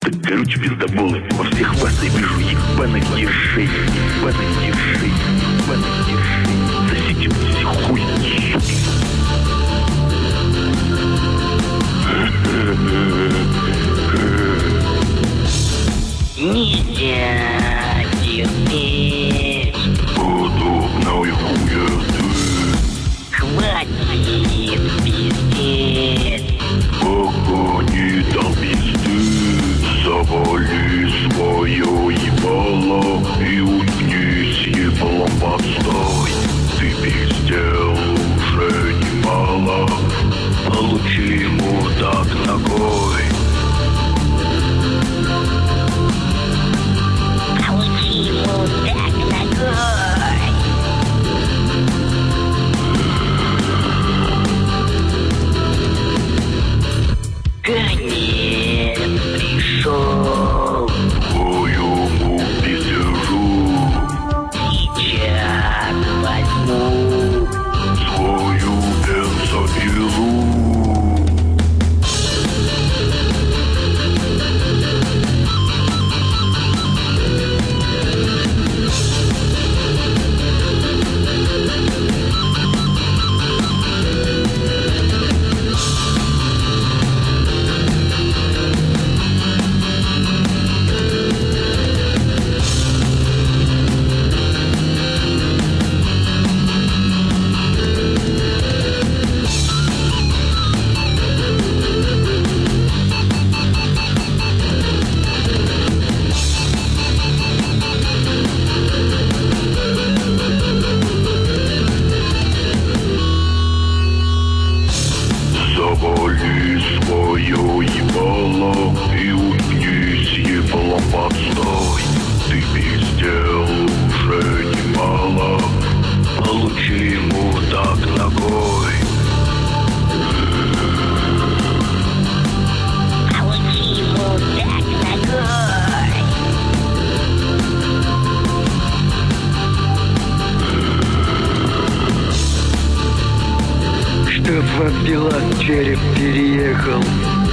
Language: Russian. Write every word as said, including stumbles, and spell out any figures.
Так, короче, пиздоболы, во всех вас я вижу ебаных ершей, ебаных ершей, ебаных ершей. Сосите мне все хуй, суки. Нельзя терпеть подобной хуеты. Хватит пиздеть. Пока не дал пизды, завали свое ебало и уткнись ебалом подстой. Ты пиздел уже немало, получи ему так ногой. Получи ему так ногой. Конец пришел. Твоему пиздежу Сейчас возьму свою бензопилу. Завали свое ебало и уткнись ебалом подстой. Ты пиздел уже немало, получи ему так ногой. Получи ему так ногой. Чтоб в амбуланс череп переехал.